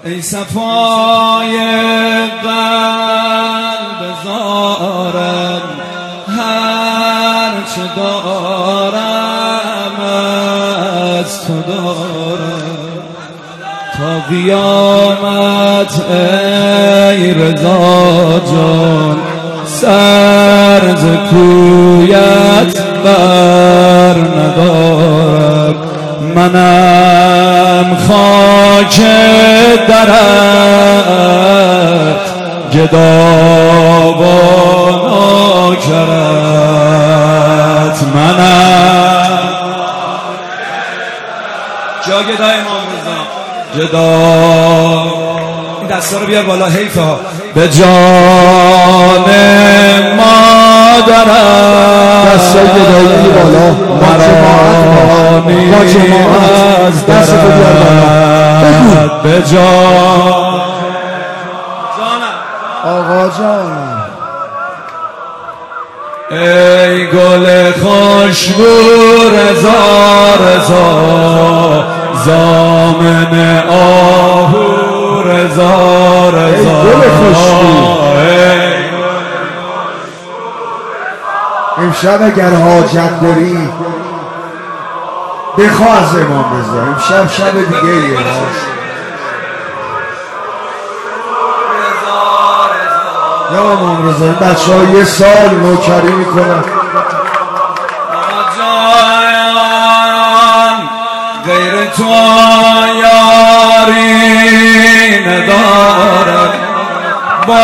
ای صفای قلب زارم، هر چه دارم از تو دارم تا قیامت. ای رضا جان سر ز کویت بر ندارم، منم خاک درت گدا و نوکرت، منم جا گدای امام رضا گدا. این دستا رو بیار بالا، حیفه ها. به جان مادرم دستا گدایی بالا، مرانی از دست تو بیار بالا. به جانم آقا جانم. ای گل خوشبو رضا رضا، زامن آهو رضا رضا. ای گل خوشبو، امشب اگر حاجت داری بخواه از امام رضا. امشب شب دیگه ایه. یا امام رضا، این بچه ها یه سال نوکری میکنن. جان غیر تو یاری ندارد، با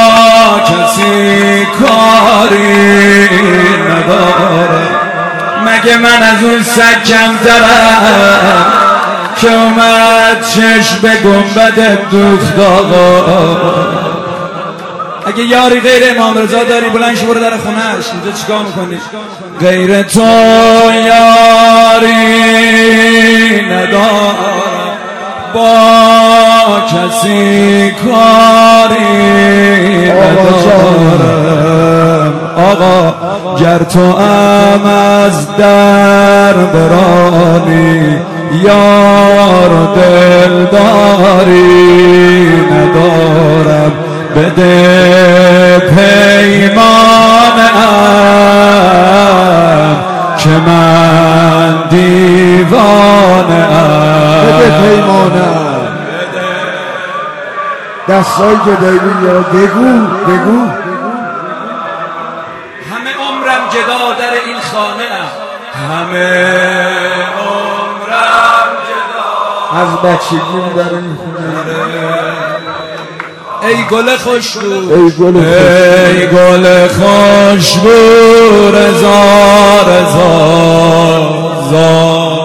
کسی کاری ندارد. مگه من از اون سگ کمترم که اومد چشم به گنبد دوخت آقا؟ اگه یاری غیر امام رضا داری بلند شو برو در خونه‌اش، اینجا چیکار میکنی؟ غیر تو یاری ندارم، با کسی کاری ندارم. آقا گر تو ام از در برانی، یار دلداری ندارم. بده پیمانم که من دیوانم. بده پیمانم. دستای گدایی بیا، بگو بگو. همه عمرم گدا در این خانه ام، همه عمرم گدا از بچگیم در این خونه. ای گل خوشبو، ای گل ای گل خوشبو رضا رضا.